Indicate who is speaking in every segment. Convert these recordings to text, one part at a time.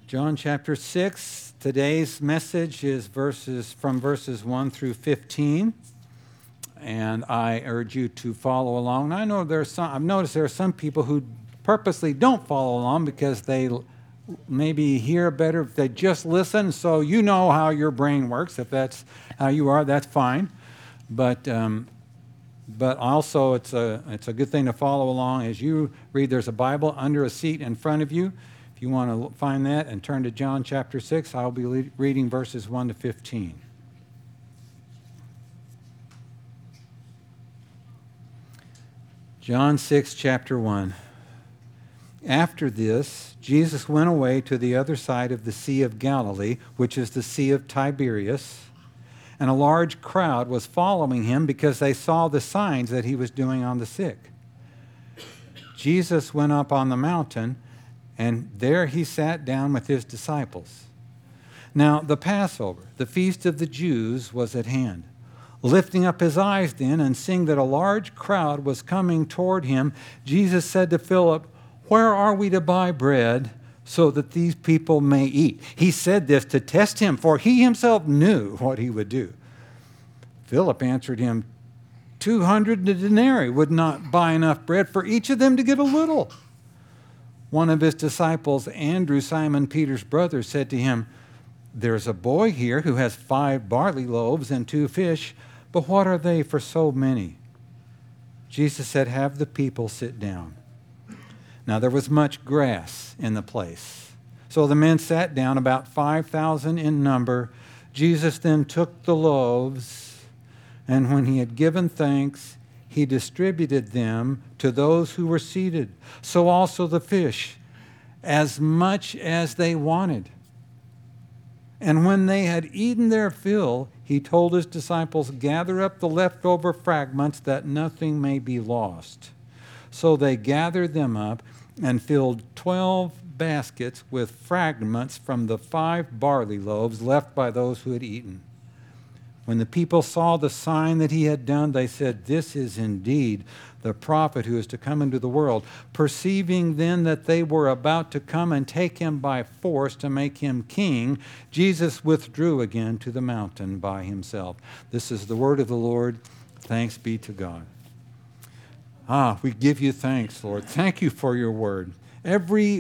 Speaker 1: John chapter 6. Today's message is from verses 1 through 15. And I urge you to follow along. I know I've noticed there are some people who purposely don't follow along because they maybe hear better if they just listen. So you know how your brain works. If that's how you are, that's fine. But also it's a good thing to follow along as you read. There's a Bible under a seat in front of you. If you want to find that and turn to John chapter 6, I'll be reading verses 1 to 15. John 6, chapter 1. After this, Jesus went away to the other side of the Sea of Galilee, which is the Sea of Tiberias, and a large crowd was following him because they saw the signs that he was doing on the sick. Jesus went up on the mountain, and there he sat down with his disciples. Now the Passover, the feast of the Jews, was at hand. Lifting up his eyes then and seeing that a large crowd was coming toward him, Jesus said to Philip, "Where are we to buy bread so that these people may eat?" He said this to test him, for he himself knew what he would do. Philip answered him, 200 denarii would not buy enough bread for each of them to get a little. One of his disciples, Andrew, Simon Peter's brother, said to him, "There's a boy here who has 5 barley loaves and 2 fish, but what are they for so many?" Jesus said, "Have the people sit down." Now there was much grass in the place. So the men sat down, about 5,000 in number. Jesus then took the loaves, and when he had given thanks, he distributed them to those who were seated. So also the fish, as much as they wanted. And when they had eaten their fill, he told his disciples, "Gather up the leftover fragments that nothing may be lost." So they gathered them up and filled 12 baskets with fragments from the 5 barley loaves left by those who had eaten. When the people saw the sign that he had done, they said, "This is indeed the prophet who is to come into the world." Perceiving then that they were about to come and take him by force to make him king, Jesus withdrew again to the mountain by himself. This is the word of the Lord. Thanks be to God. We give you thanks, Lord. Thank you for your word. Every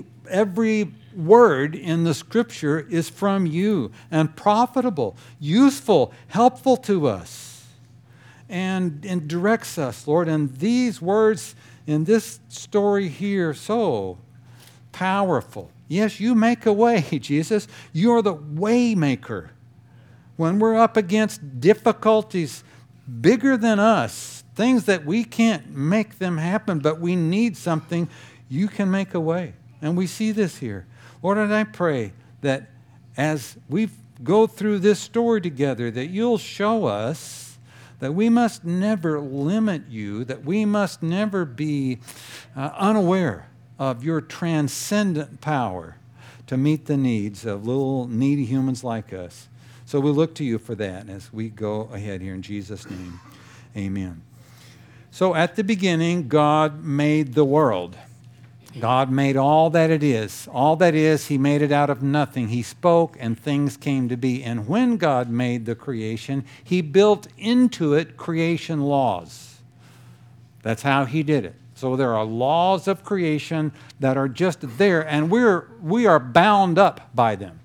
Speaker 1: word in the Scripture is from you and profitable, useful, helpful to us, and directs us, Lord. And these words in this story here, so powerful. Yes, you make a way, Jesus. You're the way maker. When we're up against difficulties bigger than us, things that we can't make them happen, but we need something, you can make a way. And we see this here. Lord, and I pray that as we go through this story together, that you'll show us that we must never limit you, that we must never be unaware of your transcendent power to meet the needs of little needy humans like us. So we look to you for that as we go ahead here in Jesus' name. Amen. So at the beginning, God made the world. God made all that it is. All that is, he made it out of nothing. He spoke and things came to be. And when God made the creation, he built into it creation laws. That's how he did it. So there are laws of creation that are just there, and we are bound up by them.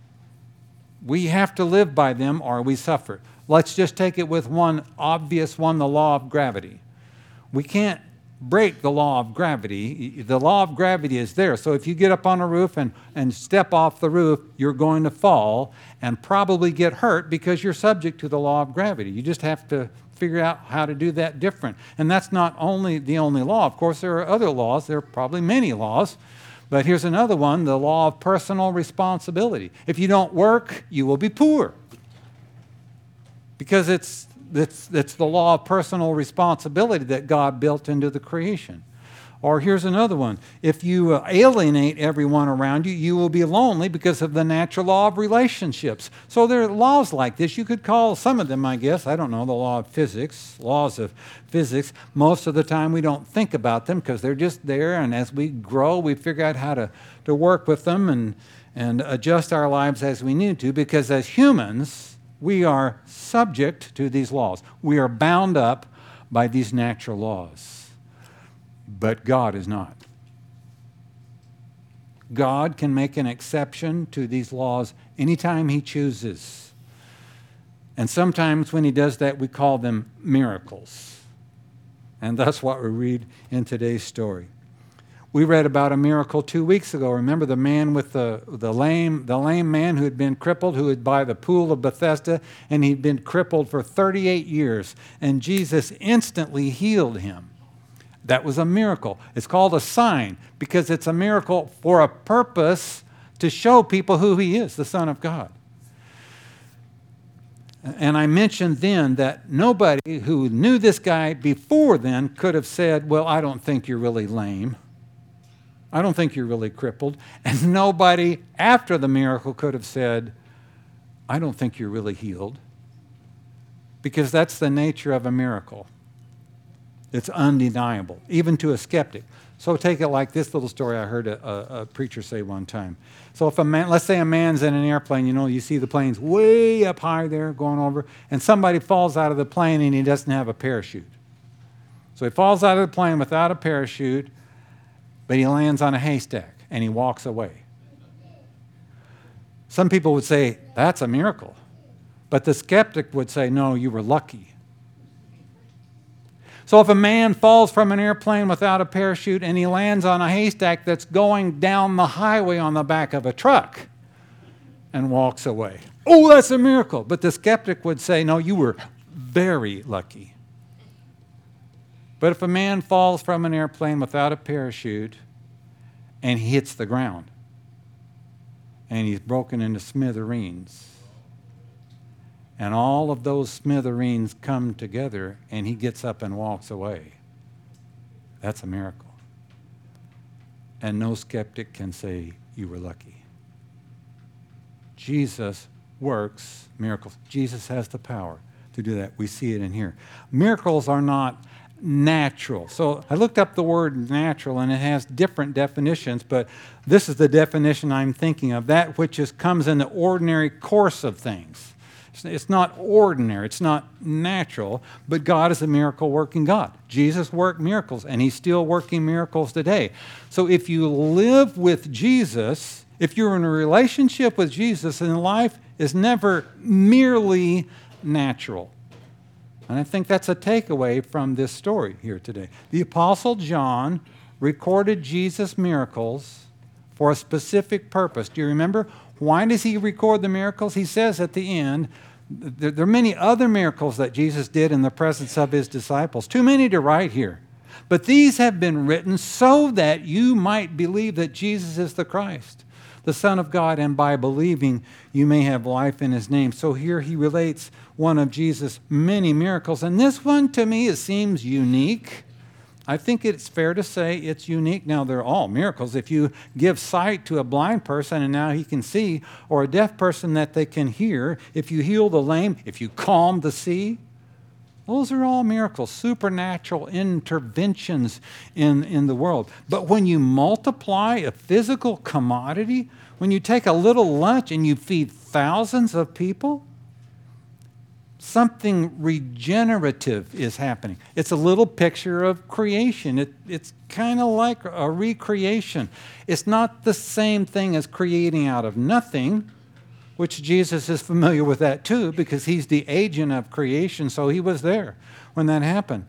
Speaker 1: We have to live by them or we suffer. Let's just take it with one obvious one, the law of gravity. We can't break the law of gravity. The law of gravity is there. So if you get up on a roof and step off the roof, you're going to fall and probably get hurt because you're subject to the law of gravity. You just have to figure out how to do that different. And that's not only the only law. Of course, there are other laws. There are probably many laws. But here's another one, the law of personal responsibility. If you don't work, you will be poor. Because it's the law of personal responsibility that God built into the creation. Or here's another one. If you alienate everyone around you, you will be lonely because of the natural law of relationships. So there are laws like this. You could call some of them, I guess, I don't know, the law of physics, laws of physics. Most of the time we don't think about them because they're just there. And as we grow, we figure out how to work with them. and adjust our lives as we need to, because as humans, we are subject to these laws. We are bound up by these natural laws. But God is not. God can make an exception to these laws anytime he chooses. And sometimes when he does that, we call them miracles. And that's what we read in today's story. We read about a miracle 2 weeks ago. Remember the man with the lame man who had been crippled, who had by the pool of Bethesda, and he'd been crippled for 38 years. And Jesus instantly healed him. That was a miracle. It's called a sign because it's a miracle for a purpose to show people who he is, the Son of God. And I mentioned then that nobody who knew this guy before then could have said, well, I don't think you're really lame. I don't think you're really crippled. And nobody after the miracle could have said, I don't think you're really healed. Because that's the nature of a miracle. It's undeniable, even to a skeptic. So take it like this little story I heard a preacher say one time. So if a man, let's say a man's in an airplane, you see the plane's way up high there going over, and somebody falls out of the plane and he doesn't have a parachute. So he falls out of the plane without a parachute, but he lands on a haystack and he walks away. Some people would say, that's a miracle. But the skeptic would say, no, you were lucky. So if a man falls from an airplane without a parachute and he lands on a haystack that's going down the highway on the back of a truck and walks away, oh, that's a miracle. But the skeptic would say, no, you were very lucky. But if a man falls from an airplane without a parachute and he hits the ground and he's broken into smithereens, and all of those smithereens come together and he gets up and walks away, that's a miracle. And no skeptic can say you were lucky. Jesus works miracles. Jesus has the power to do that. We see it in here. Miracles are not natural. So I looked up the word natural, and it has different definitions, but this is the definition I'm thinking of, that which comes in the ordinary course of things. It's not ordinary, it's not natural, but God is a miracle-working God. Jesus worked miracles, and he's still working miracles today. So if you live with Jesus, if you're in a relationship with Jesus, then life is never merely natural. And I think that's a takeaway from this story here today. The Apostle John recorded Jesus' miracles for a specific purpose. Do you remember? Why does he record the miracles? He says at the end, there are many other miracles that Jesus did in the presence of his disciples. Too many to write here. But these have been written so that you might believe that Jesus is the Christ, the Son of God, and by believing you may have life in his name. So here he relates one of Jesus' many miracles. And this one, to me, it seems unique. I think it's fair to say it's unique. Now, they're all miracles. If you give sight to a blind person and now he can see, or a deaf person that they can hear, if you heal the lame, if you calm the sea, those are all miracles, supernatural interventions in the world. But when you multiply a physical commodity, when you take a little lunch and you feed thousands of people, something regenerative is happening. It's a little picture of creation. It's kind of like a recreation. It's not the same thing as creating out of nothing, which Jesus is familiar with that too, because he's the agent of creation, so he was there when that happened.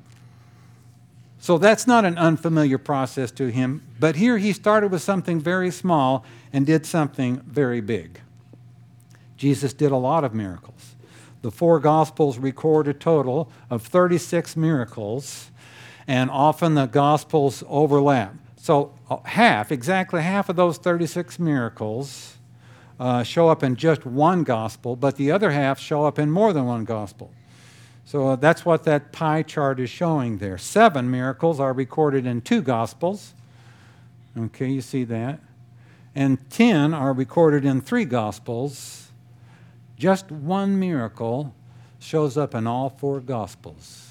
Speaker 1: So that's not an unfamiliar process to him, but here he started with something very small and did something very big. Jesus did a lot of miracles. The four Gospels record a total of 36 miracles, and often the Gospels overlap. So exactly half of those 36 miracles show up in just one Gospel, but the other half show up in more than one Gospel. So that's what that pie chart is showing there. 7 miracles are recorded in 2 Gospels. Okay, you see that. And 10 are recorded in 3 Gospels. Just one miracle shows up in all 4 Gospels.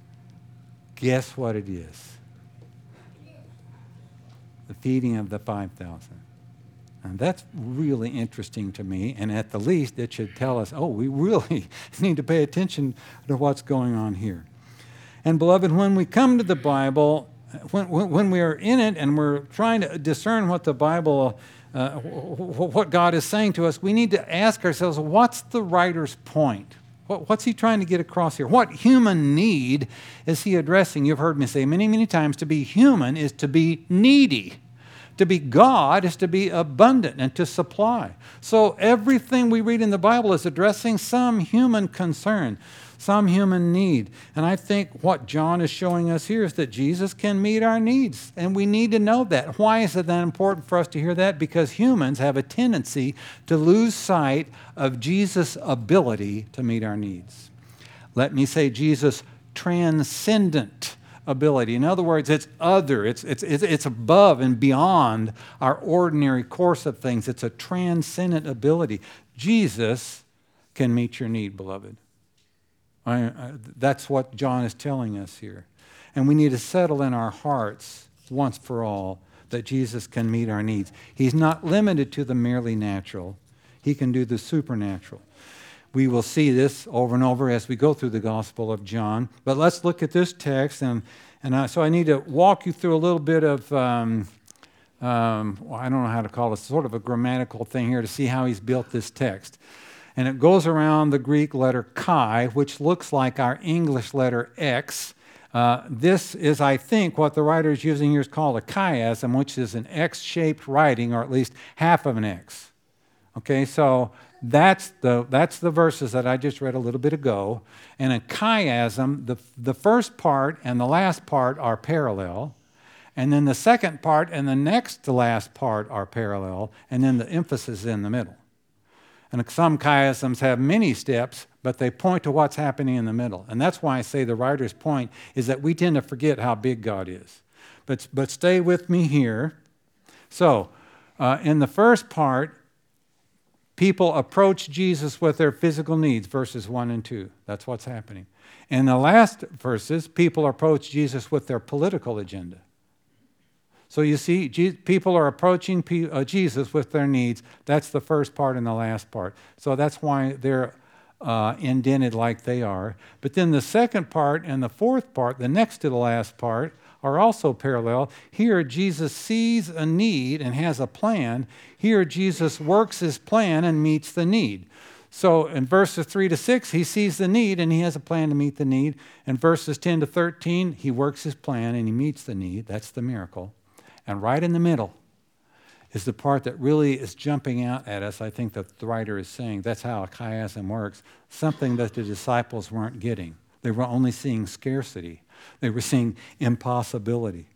Speaker 1: Guess what it is? The feeding of the 5,000. And that's really interesting to me, and at the least, it should tell us, oh, we really need to pay attention to what's going on here. And beloved, when we come to the Bible, when we are in it and we're trying to discern what the Bible, what God is saying to us, we need to ask ourselves, what's the writer's point? What's he trying to get across here? What human need is he addressing? You've heard me say many, many times, to be human is to be needy. To be God is to be abundant and to supply. So everything we read in the Bible is addressing some human concern, some human need. And I think what John is showing us here is that Jesus can meet our needs. And we need to know that. Why is it that important for us to hear that? Because humans have a tendency to lose sight of Jesus' ability to meet our needs. Let me say Jesus' transcendent ability. In other words, it's other. It's above and beyond our ordinary course of things. It's a transcendent ability. Jesus can meet your need, beloved. That's what John is telling us here. And we need to settle in our hearts once for all that Jesus can meet our needs. He's not limited to the merely natural. He can do the supernatural. We will see this over and over as we go through the Gospel of John. But let's look at this text. So I need to walk you through a little bit of, I don't know how to call it, sort of a grammatical thing here to see how he's built this text. And it goes around the Greek letter chi, which looks like our English letter X. This is, I think, what the writer is using here is called a chiasm, which is an X-shaped writing, or at least half of an X. Okay, so that's the verses that I just read a little bit ago. And a chiasm, the first part and the last part are parallel. And then the second part and the next to last part are parallel. And then the emphasis is in the middle. And some chiasms have many steps, but they point to what's happening in the middle. And that's why I say the writer's point is that we tend to forget how big God is. But stay with me here. So, in the first part, people approach Jesus with their physical needs, verses 1 and 2. That's what's happening. In the last verses, people approach Jesus with their political agenda. So you see, people are approaching Jesus with their needs. That's the first part and the last part. So that's why they're indented like they are. But then the second part and the fourth part, the next to the last part, are also parallel. Here, Jesus sees a need and has a plan. Here, Jesus works his plan and meets the need. So in verses 3 to 6, he sees the need and he has a plan to meet the need. In verses 10 to 13, he works his plan and he meets the need. That's the miracle. And right in the middle is the part that really is jumping out at us. I think that the writer is saying that's how a chiasm works, something that the disciples weren't getting. They were only seeing scarcity. They were seeing impossibility.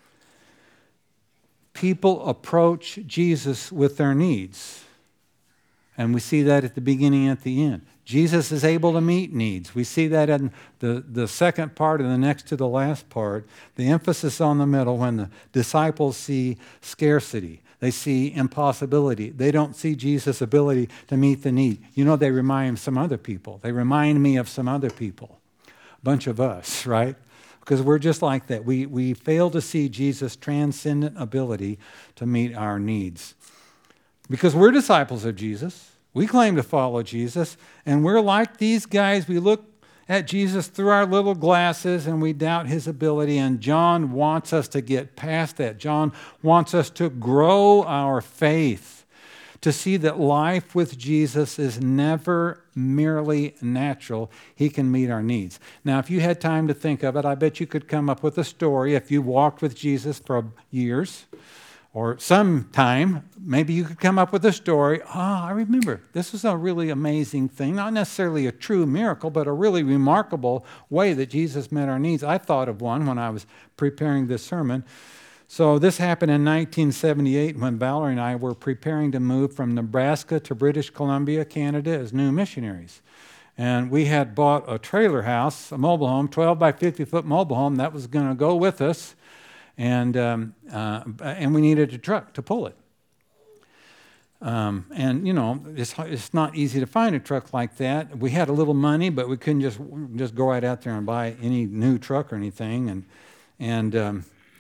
Speaker 1: People approach Jesus with their needs. And we see that at the beginning and at the end. Jesus is able to meet needs. We see that in the second part and the next to the last part. The emphasis on the middle when the disciples see scarcity. They see impossibility. They don't see Jesus' ability to meet the need. You know, they remind some other people. They remind me of some other people. A bunch of us, right? Because we're just like that. We fail to see Jesus' transcendent ability to meet our needs. Because we're disciples of Jesus. We claim to follow Jesus, and we're like these guys. We look at Jesus through our little glasses, and we doubt his ability, and John wants us to get past that. John wants us to grow our faith, to see that life with Jesus is never merely natural. He can meet our needs. Now, if you had time to think of it, I bet you could come up with a story. If you walked with Jesus for years, or some time, maybe you could come up with a story. I remember, this was a really amazing thing, not necessarily a true miracle, but a really remarkable way that Jesus met our needs. I thought of one when I was preparing this sermon. So this happened in 1978 when Valerie and I were preparing to move from Nebraska to British Columbia, Canada, as new missionaries. And we had bought a trailer house, a mobile home, 12 by 50-foot mobile home that was going to go with us. And we needed a truck to pull it. And, you know, it's not easy to find a truck like that. We had a little money, but we couldn't just go right out there and buy any new truck or anything. And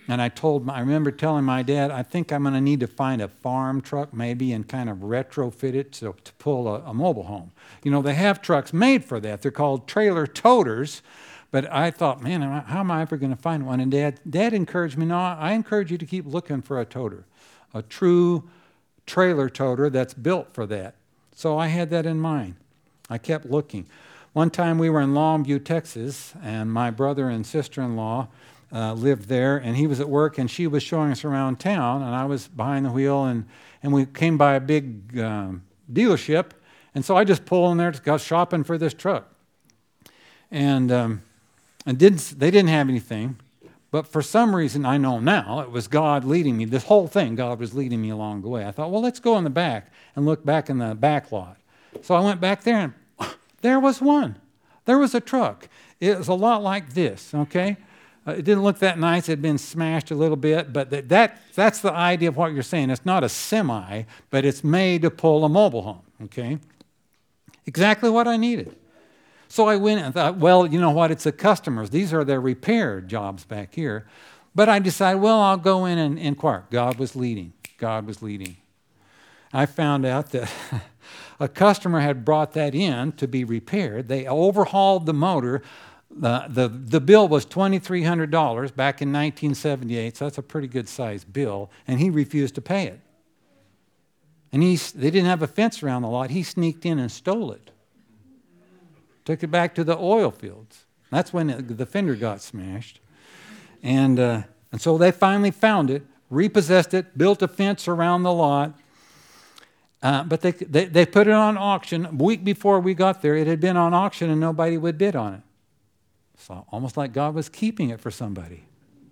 Speaker 1: And I remember telling my dad, I think I'm going to need to find a farm truck maybe and kind of retrofit it to pull a mobile home. You know, they have trucks made for that. They're called trailer toters. But I thought, man, how am I ever going to find one? And Dad encouraged me, no, I encourage you to keep looking for a toter, a true trailer toter that's built for that. So I had that in mind. I kept looking. One time we were in Longview, Texas, and my brother and sister-in-law lived there, and he was at work, and she was showing us around town, and I was behind the wheel, and we came by a big dealership, and so I just pulled in there to go shopping for this truck. And they didn't have anything, but for some reason, I know now, it was God leading me. This whole thing, God was leading me along the way. I thought, well, let's go in the back and look back in the back lot. So I went back there, and there was one. There was a truck. It was a lot like this, okay? It didn't look that nice. It had been smashed a little bit, but that's the idea of what you're saying. It's not a semi, but it's made to pull a mobile home, okay? Exactly what I needed. So I went and thought, well, you know what? It's the customers. These are their repair jobs back here. But I decided, well, I'll go in and inquire. God was leading. God was leading. I found out that a customer had brought that in to be repaired. They overhauled the motor. The bill was $2,300 back in 1978, so that's a pretty good sized bill, and he refused to pay it. And they didn't have a fence around the lot. He sneaked in and stole it. Took it back to the oil fields. That's when the fender got smashed. And so they finally found it, repossessed it, built a fence around the lot. But they put it on auction. A week before we got there, it had been on auction and nobody would bid on it. So almost like God was keeping it for somebody.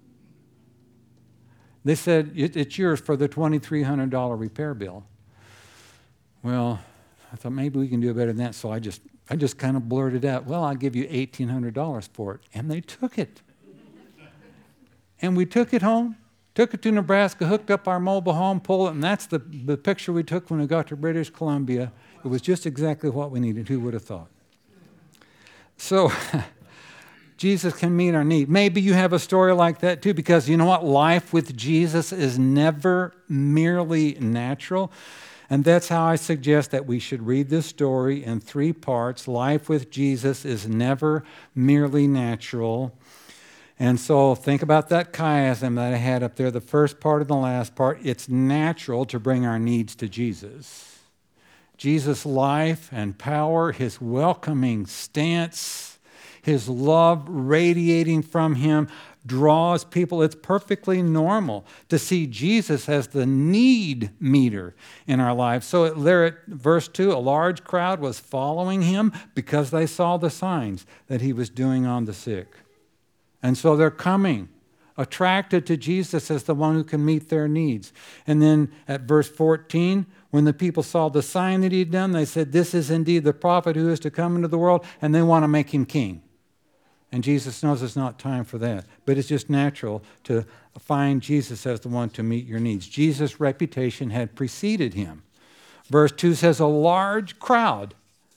Speaker 1: They said, it's yours for the $2,300 repair bill. Well, I thought maybe we can do better than that, so I just kind of blurted out, well, I'll give you $1,800 for it. And they took it. And we took it home, took it to Nebraska, hooked up our mobile home, pulled it, and that's the picture we took when we got to British Columbia. It was just exactly what we needed. Who would have thought? So Jesus can meet our need. Maybe you have a story like that too, because you know what? Life with Jesus is never merely natural. And that's how I suggest that we should read this story in 3 parts. Life with Jesus is never merely natural. And so think about that chiasm that I had up there, the first part and the last part. It's natural to bring our needs to Jesus. Jesus' life and power, his welcoming stance, his love radiating from him draws people. It's perfectly normal to see Jesus as the need meter in our lives. So there at verse 2, a large crowd was following him because they saw the signs that he was doing on the sick. And so they're coming, attracted to Jesus as the one who can meet their needs. And then at verse 14, when the people saw the sign that he'd done, they said, this is indeed the prophet who is to come into the world, and they want to make him king. And Jesus knows it's not time for that. But it's just natural to find Jesus as the one to meet your needs. Jesus' reputation had preceded him. Verse 2 says a large crowd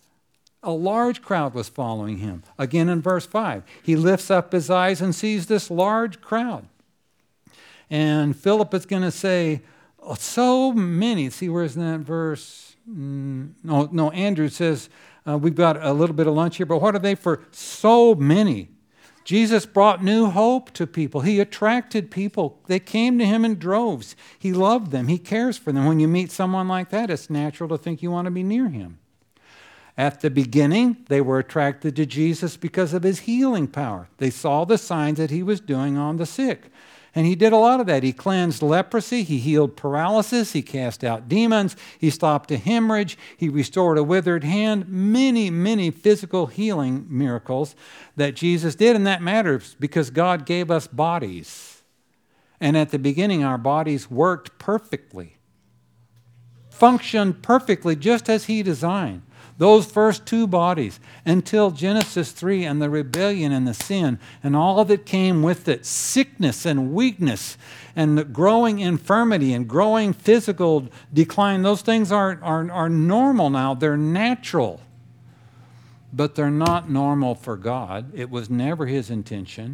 Speaker 1: was following him. Again in verse 5, he lifts up his eyes and sees this large crowd. And Philip is going to say, oh, so many. See, where's that verse? No, Andrew says, we've got a little bit of lunch here, but what are they for? So many. Jesus brought new hope to people. He attracted people. They came to him in droves. He loved them. He cares for them. When you meet someone like that, it's natural to think you want to be near him. At the beginning, they were attracted to Jesus because of his healing power. They saw the signs that he was doing on the sick. And he did a lot of that. He cleansed leprosy. He healed paralysis. He cast out demons. He stopped a hemorrhage. He restored a withered hand. Many, many physical healing miracles that Jesus did. And that matters because God gave us bodies. And at the beginning, our bodies worked perfectly, functioned perfectly just as he designed. Those first 2 bodies until Genesis 3 and the rebellion and the sin and all that came with it, sickness and weakness and growing infirmity and growing physical decline. Those things are normal now. They're natural, but they're not normal for God. It was never his intention.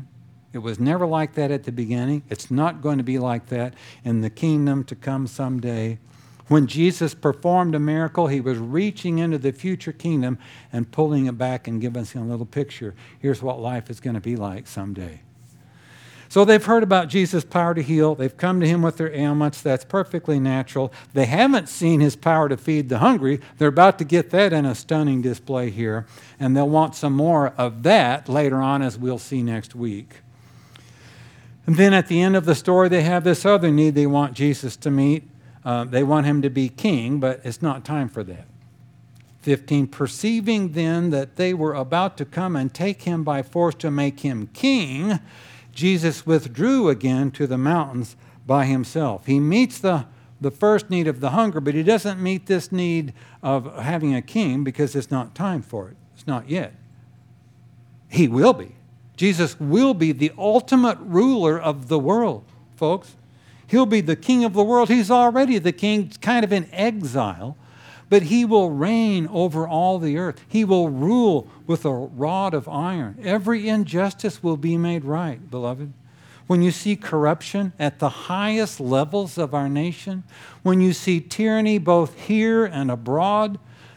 Speaker 1: It was never like that at the beginning. It's not going to be like that in the kingdom to come someday. When Jesus performed a miracle, he was reaching into the future kingdom and pulling it back and giving us a little picture. Here's what life is going to be like someday. So they've heard about Jesus' power to heal. They've come to him with their ailments. That's perfectly natural. They haven't seen his power to feed the hungry. They're about to get that in a stunning display here. And they'll want some more of that later on, as we'll see next week. And then at the end of the story, they have this other need they want Jesus to meet. They want him to be king, but it's not time for that. 15, perceiving then that they were about to come and take him by force to make him king, Jesus withdrew again to the mountains by himself. He meets the first need of the hunger, but he doesn't meet this need of having a king because it's not time for it. It's not yet. He will be. Jesus will be the ultimate ruler of the world, folks. He'll be the king of the world. He's already the king, kind of in exile, but he will reign over all the earth. He will rule with a rod of iron. Every injustice will be made right, beloved. When you see corruption at the highest levels of our nation, when you see tyranny both here and abroad,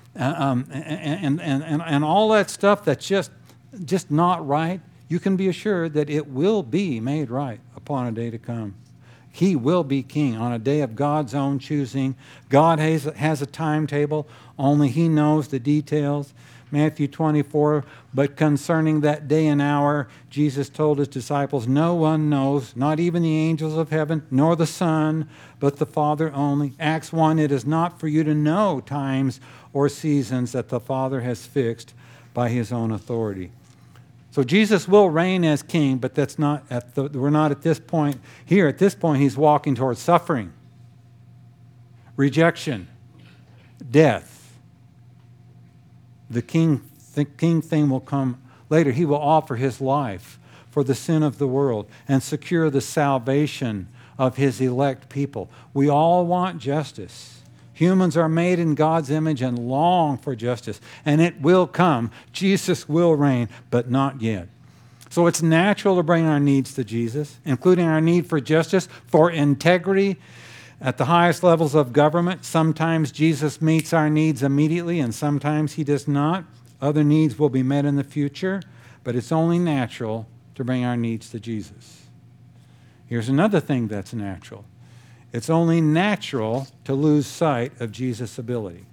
Speaker 1: and all that stuff that's just not right, you can be assured that it will be made right upon a day to come. He will be king on a day of God's own choosing. God has a timetable. Only he knows the details. Matthew 24, but concerning that day and hour, Jesus told his disciples, no one knows, not even the angels of heaven, nor the Son, but the Father only. Acts 1, it is not for you to know times or seasons that the Father has fixed by his own authority. So Jesus will reign as king, but that's not we're not at this point. Here, at this point, he's walking towards suffering, rejection, death. The king thing will come later. He will offer his life for the sin of the world and secure the salvation of his elect people. We all want justice. Humans are made in God's image and long for justice, and it will come. Jesus will reign, but not yet. So it's natural to bring our needs to Jesus, including our need for justice, for integrity at the highest levels of government. Sometimes Jesus meets our needs immediately, and sometimes he does not. Other needs will be met in the future, but it's only natural to bring our needs to Jesus. Here's another thing that's natural. It's only natural to lose sight of Jesus' ability.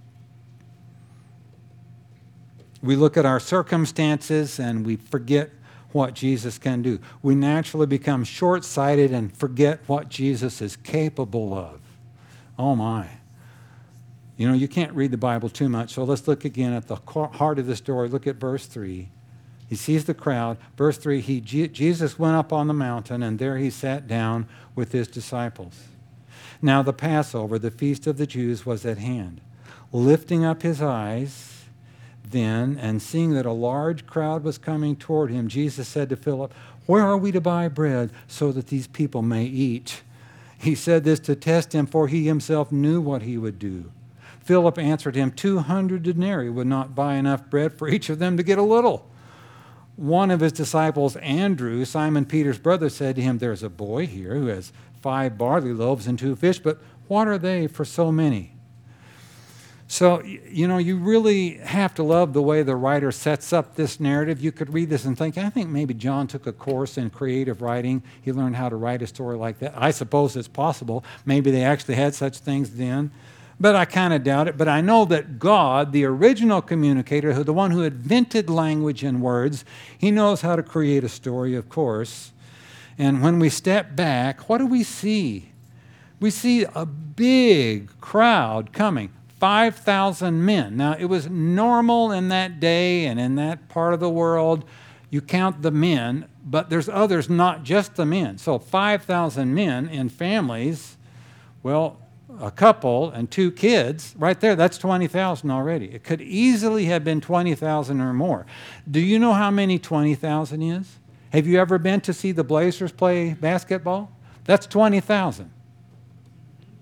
Speaker 1: We look at our circumstances and we forget what Jesus can do. We naturally become short-sighted and forget what Jesus is capable of. Oh my. You know, you can't read the Bible too much, so let's look again at the heart of the story. Look at verse 3. He sees the crowd. Verse 3, Jesus went up on the mountain, and there he sat down with his disciples. Now the Passover, the feast of the Jews, was at hand. Lifting up his eyes then, and seeing that a large crowd was coming toward him, Jesus said to Philip, where are we to buy bread so that these people may eat? He said this to test him, for he himself knew what he would do. Philip answered him, 200 denarii would not buy enough bread for each of them to get a little. One of his disciples, Andrew, Simon Peter's brother, said to him, there's a boy here who has 5 barley loaves and 2 fish, but what are they for so many? So, you know, you really have to love the way the writer sets up this narrative. You could read this and think, I think maybe John took a course in creative writing. He learned how to write a story like that. I suppose it's possible. Maybe they actually had such things then. But I kind of doubt it. But I know that God, the original communicator, the one who invented language and words, he knows how to create a story, of course. And when we step back, what do we see? We see a big crowd coming, 5,000 men. Now, it was normal in that day and in that part of the world, you count the men, but there's others, not just the men. So 5,000 men in families, well, a couple and 2 kids, right there, that's 20,000 already. It could easily have been 20,000 or more. Do you know how many 20,000 is? Have you ever been to see the Blazers play basketball? That's 20,000.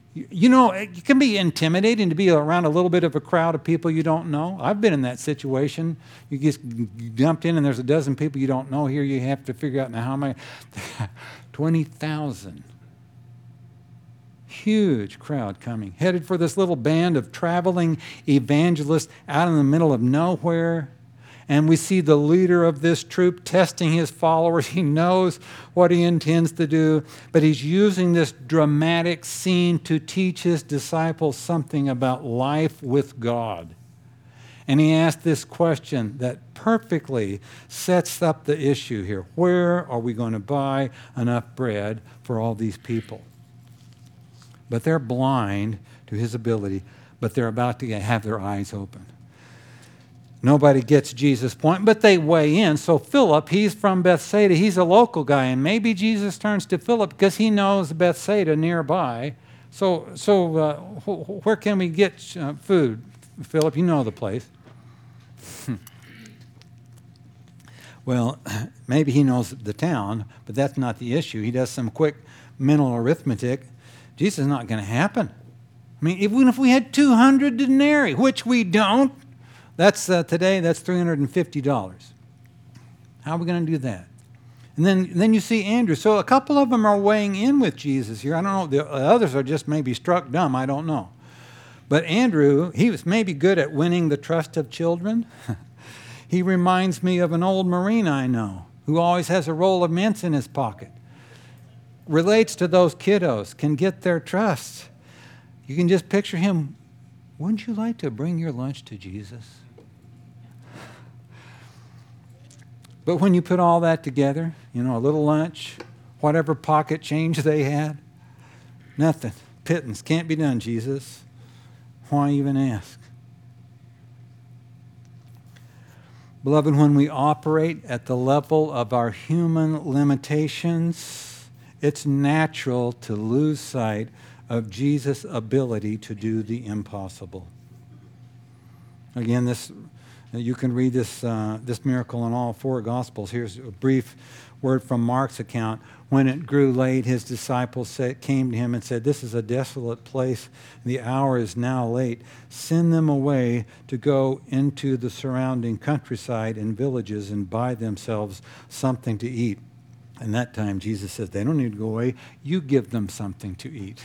Speaker 1: You know, it can be intimidating to be around a little bit of a crowd of people you don't know. I've been in that situation. You just jumped in and there's a dozen people you don't know. Here you have to figure out, now how many? 20,000. Huge crowd coming, headed for this little band of traveling evangelists out in the middle of nowhere. And we see the leader of this troop testing his followers. He knows what he intends to do, but he's using this dramatic scene to teach his disciples something about life with God. And he asked this question that perfectly sets up the issue here. Where are we going to buy enough bread for all these people? But they're blind to his ability, but they're about to have their eyes open. Nobody gets Jesus' point, but they weigh in. So Philip, he's from Bethsaida. He's a local guy, and maybe Jesus turns to Philip because he knows Bethsaida nearby. So where can we get food? Philip, you know the place. Well, maybe he knows the town, but that's not the issue. He does some quick mental arithmetic. Jesus is not going to happen. I mean, even if we had 200 denarii, which we don't, that's today, that's $350. How are we going to do that? And then you see Andrew. So a couple of them are weighing in with Jesus here. I don't know. The others are just maybe struck dumb. I don't know. But Andrew, he was maybe good at winning the trust of children. He reminds me of an old Marine I know who always has a roll of mints in his pocket. Relates to those kiddos, can get their trust. You can just picture him. Wouldn't you like to bring your lunch to Jesus? But when you put all that together, you know, a little lunch, whatever pocket change they had, nothing. Pittance. Can't be done, Jesus. Why even ask? Beloved, when we operate at the level of our human limitations, it's natural to lose sight of Jesus' ability to do the impossible. Again, you can read this miracle in all four Gospels. Here's a brief word from Mark's account. When it grew late, his disciples came to him and said, "This is a desolate place. The hour is now late. Send them away to go into the surrounding countryside and villages and buy themselves something to eat." And that time, Jesus says, they don't need to go away. You give them something to eat.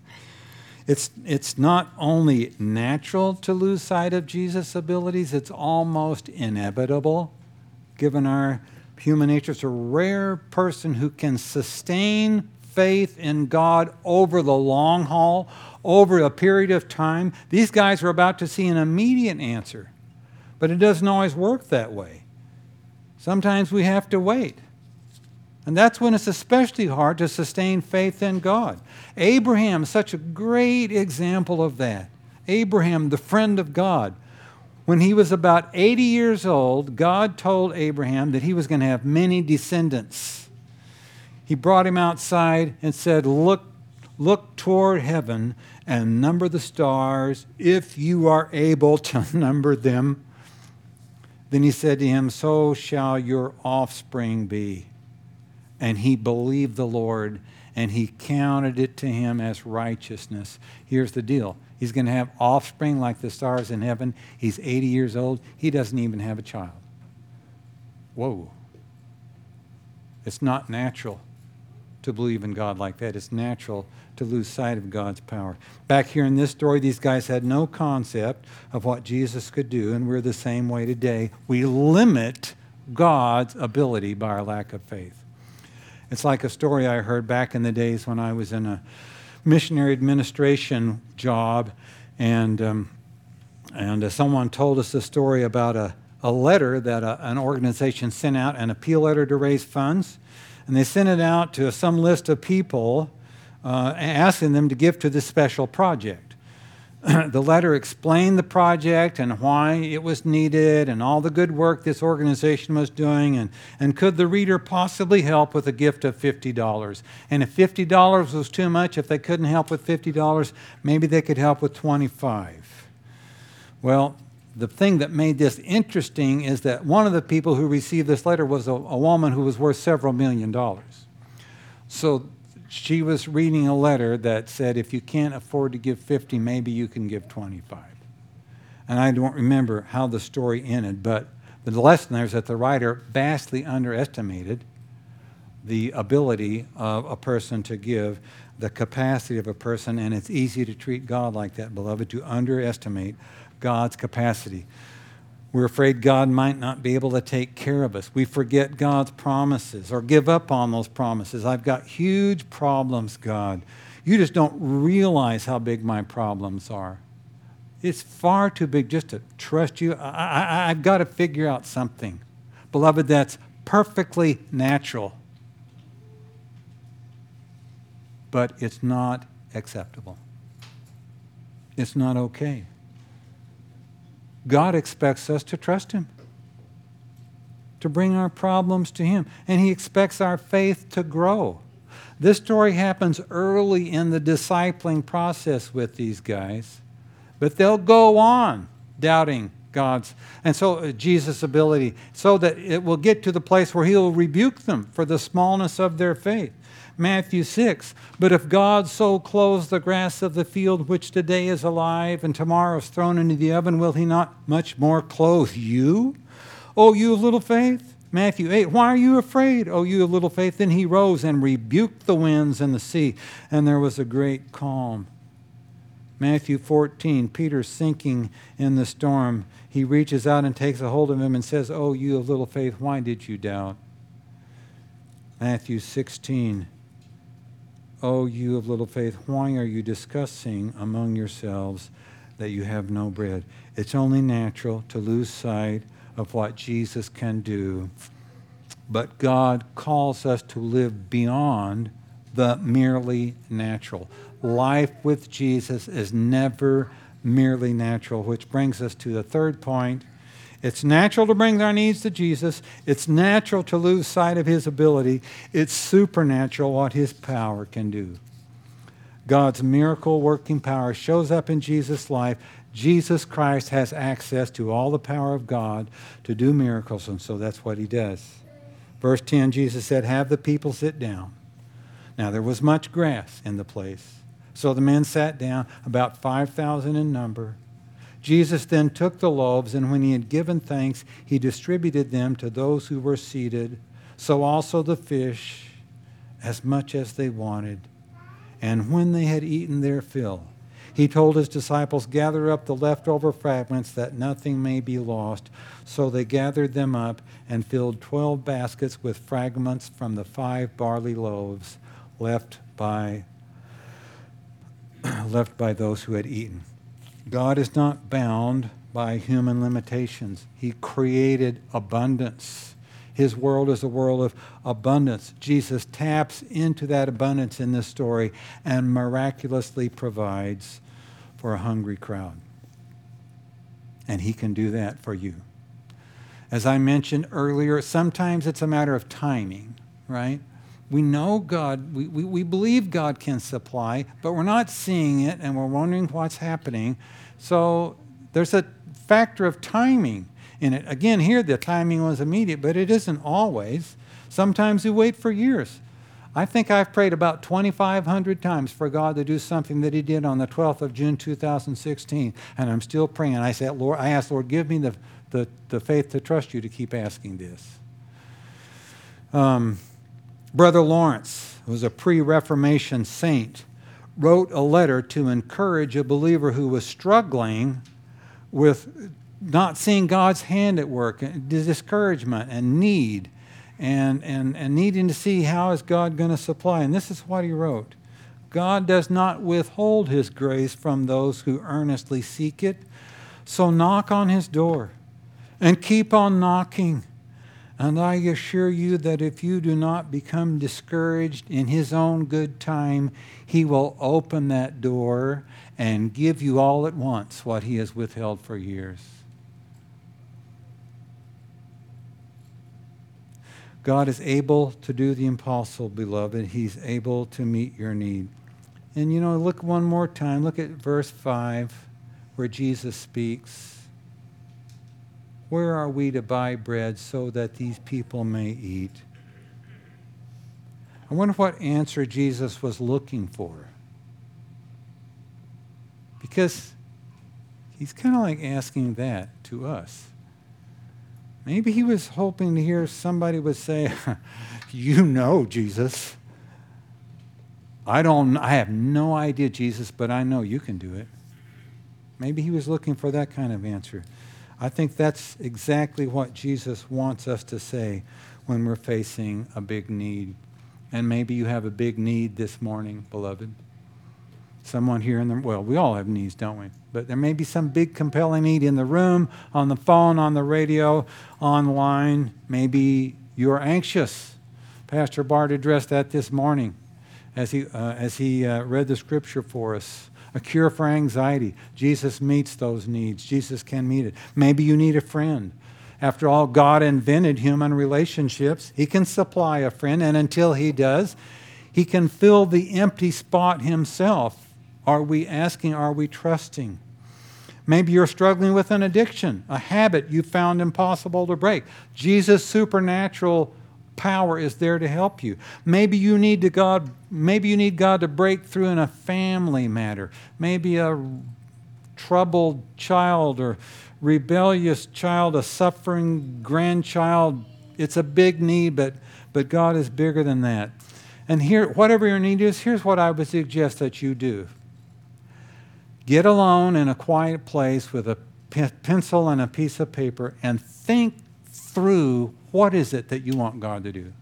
Speaker 1: It's not only natural to lose sight of Jesus' abilities, it's almost inevitable, given our human nature. It's a rare person who can sustain faith in God over the long haul, over a period of time. These guys are about to see an immediate answer, but it doesn't always work that way. Sometimes we have to wait. And that's when it's especially hard to sustain faith in God. Abraham is such a great example of that. Abraham, the friend of God. When he was about 80 years old, God told Abraham that he was going to have many descendants. He brought him outside and said, look toward heaven and number the stars if you are able to number them. Then he said to him, so shall your offspring be. And he believed the Lord, and he counted it to him as righteousness. Here's the deal. He's going to have offspring like the stars in heaven. He's 80 years old. He doesn't even have a child. Whoa. It's not natural to believe in God like that. It's natural to lose sight of God's power. Back here in this story, these guys had no concept of what Jesus could do, and we're the same way today. We limit God's ability by our lack of faith. It's like a story I heard back in the days when I was in a missionary administration job, and someone told us a story about a letter that an organization sent out, an appeal letter to raise funds, and they sent it out to some list of people asking them to give to this special project. The letter explained the project and why it was needed and all the good work this organization was doing, and could the reader possibly help with a gift of $50? And if $50 was too much, if they couldn't help with $50, maybe they could help with $25. Well, the thing that made this interesting is that one of the people who received this letter was a woman who was worth several $1 million. So she was reading a letter that said, if you can't afford to give 50, maybe you can give 25. And I don't remember how the story ended, but the lesson there is that the writer vastly underestimated the ability of a person to give, the capacity of a person, and it's easy to treat God like that, beloved, to underestimate God's capacity. We're afraid God might not be able to take care of us. We forget God's promises or give up on those promises. I've got huge problems, God. You just don't realize how big my problems are. It's far too big just to trust you. I've got to figure out something. Beloved, that's perfectly natural. But it's not acceptable. It's not okay. God expects us to trust Him, to bring our problems to Him, and He expects our faith to grow. This story happens early in the discipling process with these guys, but they'll go on doubting God's, and so Jesus' ability, so that it will get to the place where He'll rebuke them for the smallness of their faith. Matthew 6, but if God so clothes the grass of the field, which today is alive and tomorrow is thrown into the oven, will He not much more clothe you, O you of little faith? Matthew 8, why are you afraid, O you of little faith? Then He rose and rebuked the winds and the sea, and there was a great calm. Matthew 14, Peter sinking in the storm. He reaches out and takes a hold of him and says, "Oh, you of little faith, why did you doubt?" Matthew 16, "Oh, you of little faith, why are you discussing among yourselves that you have no bread?" It's only natural to lose sight of what Jesus can do, but God calls us to live beyond the merely natural. Life with Jesus is never merely natural, which brings us to the third point. It's natural to bring our needs to Jesus. It's natural to lose sight of His ability. It's supernatural what His power can do. God's miracle working power shows up in Jesus' life. Jesus Christ has access to all the power of God to do miracles, and so that's what He does. Verse 10, Jesus said, "Have the people sit down." Now there was much grass in the place. So the men sat down, about 5,000 in number. Jesus then took the loaves, and when He had given thanks, He distributed them to those who were seated. So also the fish, as much as they wanted. And when they had eaten their fill, He told His disciples, "Gather up the leftover fragments, that nothing may be lost." So they gathered them up and filled 12 baskets with fragments from the 5 barley loaves left by those who had eaten. God is not bound by human limitations. He created abundance. His world is a world of abundance. Jesus taps into that abundance in this story and miraculously provides for a hungry crowd. And He can do that for you. As I mentioned earlier, sometimes it's a matter of timing, right? We know God, we believe God can supply, but we're not seeing it and we're wondering what's happening. So there's a factor of timing in it. Again, here the timing was immediate, but it isn't always. Sometimes we wait for years. I think I've prayed about 2,500 times for God to do something that He did on the 12th of June 2016, and I'm still praying. I said, Lord, I asked, Lord, give me the faith to trust You to keep asking this. Brother Lawrence, who was a pre-Reformation saint, wrote a letter to encourage a believer who was struggling with not seeing God's hand at work, and discouragement and need, and needing to see how is God going to supply. And this is what he wrote: "God does not withhold His grace from those who earnestly seek it. So knock on His door and keep on knocking. And I assure you that if you do not become discouraged in His own good time, He will open that door and give you all at once what He has withheld for years." God is able to do the impossible, beloved. He's able to meet your need. And look one more time. Look at verse 5 where Jesus speaks. "Where are we to buy bread so that these people may eat?" I wonder what answer Jesus was looking for. Because he's kind of like asking that to us. Maybe he was hoping to hear somebody would say, you know, Jesus. I have no idea, Jesus, but I know you can do it. Maybe he was looking for that kind of answer. I think that's exactly what Jesus wants us to say when we're facing a big need. And maybe you have a big need this morning, beloved. Someone here well, we all have needs, don't we? But there may be some big compelling need in the room, on the phone, on the radio, online. Maybe you're anxious. Pastor Bart addressed that this morning as he read the scripture for us. A cure for anxiety. Jesus meets those needs. Jesus can meet it. Maybe you need a friend. After all, God invented human relationships. He can supply a friend, and until he does, he can fill the empty spot himself. Are we asking? Are we trusting? Maybe you're struggling with an addiction, a habit you found impossible to break. Jesus' supernatural power is there to help you. Maybe you need God to break through in a family matter. Maybe a troubled child or rebellious child, a suffering grandchild. It's a big need, but God is bigger than that. And here, whatever your need is, here's what I would suggest that you do. Get alone in a quiet place with a pencil and a piece of paper and think through what is it that you want God to do.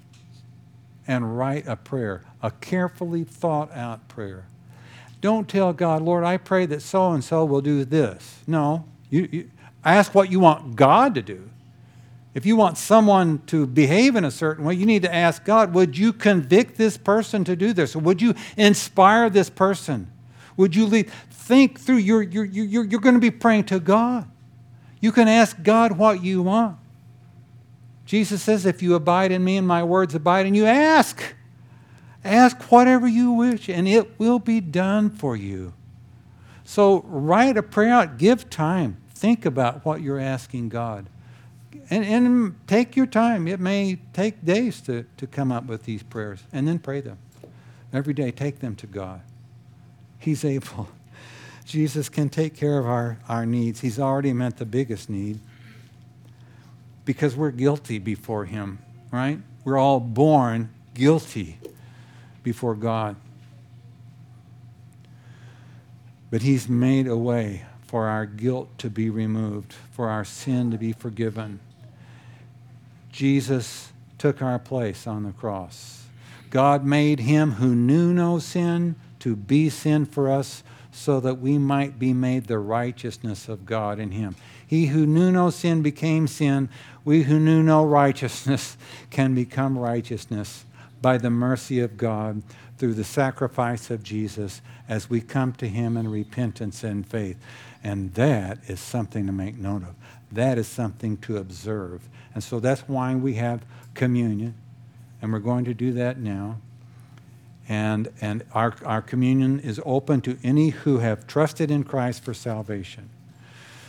Speaker 1: And write a prayer, a carefully thought out prayer. Don't tell God, Lord, I pray that so-and-so will do this. No, you ask what you want God to do. If you want someone to behave in a certain way, you need to ask God, would you convict this person to do this? Or would you inspire this person? Would you lead? Think through. You're going to be praying to God. You can ask God what you want. Jesus says, if you abide in me and my words abide in you, ask. Ask whatever you wish, and it will be done for you. So write a prayer out. Give time. Think about what you're asking God. And take your time. It may take days to come up with these prayers, and then pray them. Every day, take them to God. He's able. Jesus can take care of our needs. He's already met the biggest need because we're guilty before him, right? We're all born guilty before God. But he's made a way for our guilt to be removed, for our sin to be forgiven. Jesus took our place on the cross. God made him who knew no sin to be sin for us so that we might be made the righteousness of God in him. He who knew no sin became sin. We who knew no righteousness can become righteousness by the mercy of God through the sacrifice of Jesus as we come to him in repentance and faith. And that is something to make note of. That is something to observe. And so that's why we have communion. And we're going to do that now. And our communion is open to any who have trusted in Christ for salvation.